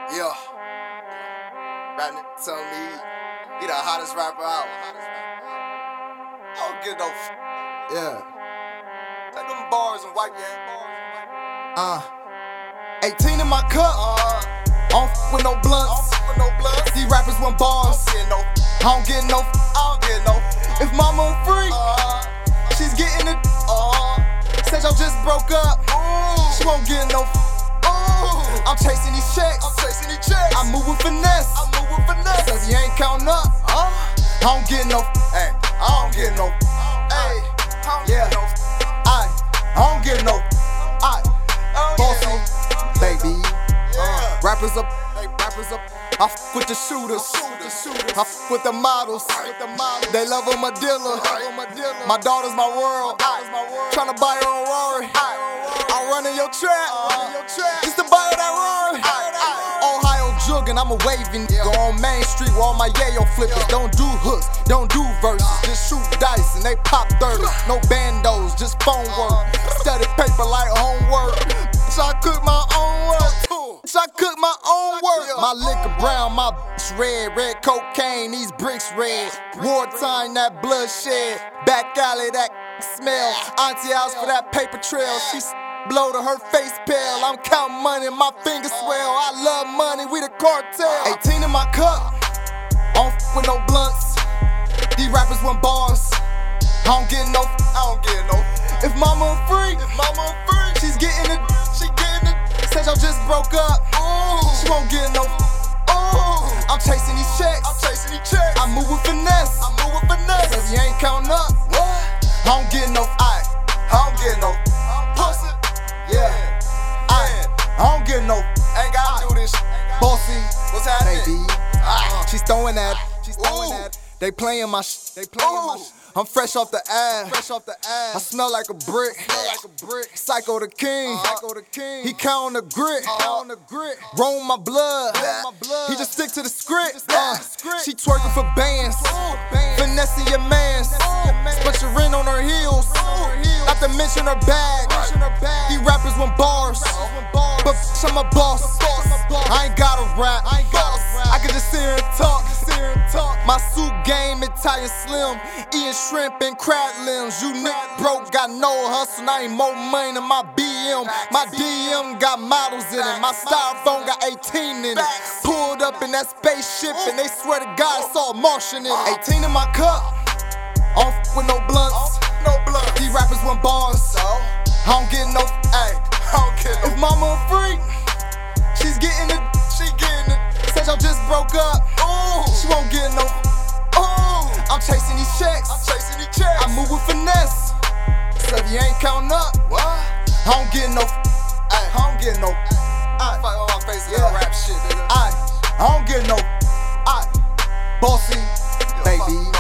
Yeah. Rap nigga tell me he the hottest rapper out. I don't get no yeah. Take them bars and wipe your 18 in my cup. On with no blunts. These rappers want bars. I don't get no. If mama free, she's getting it. Said y'all just broke up. She won't get no. I'm chasing these checks. I move with finesse. Cause you ain't counting up. I don't get no. I don't get no. Yeah. I don't get no. Bossy, baby. Rappers up. I f with the shooters. I f with the models. They love them a dealer. My daughter's my world. Tryna buy her a Rari. I'm running your trap. Just to buy her that Rari. Ohio jugging, I'm a waving. Go on Main Street where all my yayo flippers. Don't do hooks, don't do verses. Just shoot dice and they pop 30. No bandos, just phone work. Study paper like homework. I cook my own work. My liquor brown, my bitch red cocaine, these bricks red. Wartime, that bloodshed. Back alley, that smell. Auntie house for that paper trail. She blow to her face pale. I'm counting money, my fingers swell. I love money, we the cartel. 18 in my cup, on with no blunts. These rappers want bars. I don't get no. If mama free, she's getting it. Said y'all just broke up. She won't get no. I'm chasing these checks. I move with finesse. Cause you ain't counting up. I don't get no. Pussy. Yeah. I don't get no. Ain't gotta do this. Bossy. What's happening? Baby. She's throwing that. They playing my I'm fresh off the ass. I smell like a brick. Psycho the king. He counting the grit. Roll my blood. He just stick to the script. She twerking for bands. Finessing your mans. Put your ring on her heels. Not to mention her bag. These rappers want bars. But I'm a boss. I ain't gotta rap. I can just sit here and talk. My suit game Italian slim. Eating shrimp and crab limbs. You nigga broke, got no hustle. I ain't more money than my BM. My DM got models in it. My styrofoam got 18 in it. Pulled up in that spaceship and they swear to God I saw a Martian in it. 18 in my cup, on with no blunts. These rappers want bars. I don't get no. If mama free, she's getting it. Said y'all just broke up. She won't get no. I'm chasing these checks. I move with finesse. So if you ain't counting up, I don't get no. Fight on my face, rap shit, nigga. I don't get no. Bossy, baby.